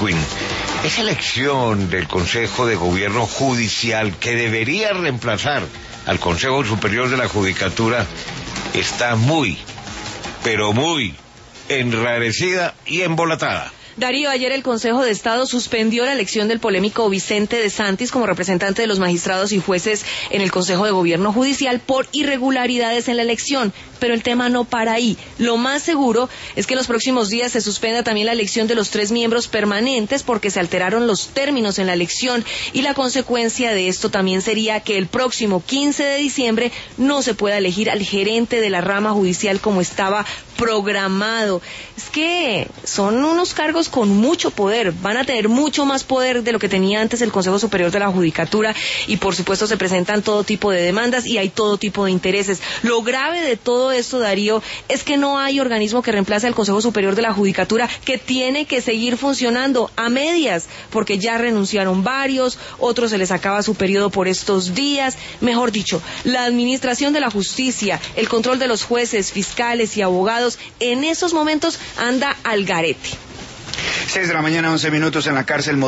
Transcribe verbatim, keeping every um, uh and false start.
Quinn. Esa elección del Consejo de Gobierno Judicial que debería reemplazar al Consejo Superior de la Judicatura está muy, pero muy enrarecida y embolatada. Darío, ayer el Consejo de Estado suspendió la elección del polémico Vicente de Santis como representante de los magistrados y jueces en el Consejo de Gobierno Judicial por irregularidades en la elección, pero el tema no para ahí. Lo más seguro es que en los próximos días se suspenda también la elección de los tres miembros permanentes porque se alteraron los términos en la elección y la consecuencia de esto también sería que el próximo quince de diciembre no se pueda elegir al gerente de la rama judicial como estaba programado. Es que son unos cargos con mucho poder, van a tener mucho más poder de lo que tenía antes el Consejo Superior de la Judicatura y por supuesto se presentan todo tipo de demandas y hay todo tipo de intereses. Lo grave de todo esto, Darío, es que no hay organismo que reemplace al Consejo Superior de la Judicatura, que tiene que seguir funcionando a medias, porque ya renunciaron varios, otros se les acaba su periodo por estos días. Mejor dicho, la administración de la justicia, el control de los jueces, fiscales y abogados, en esos momentos anda al garete. Seis de la mañana, once minutos en la cárcel.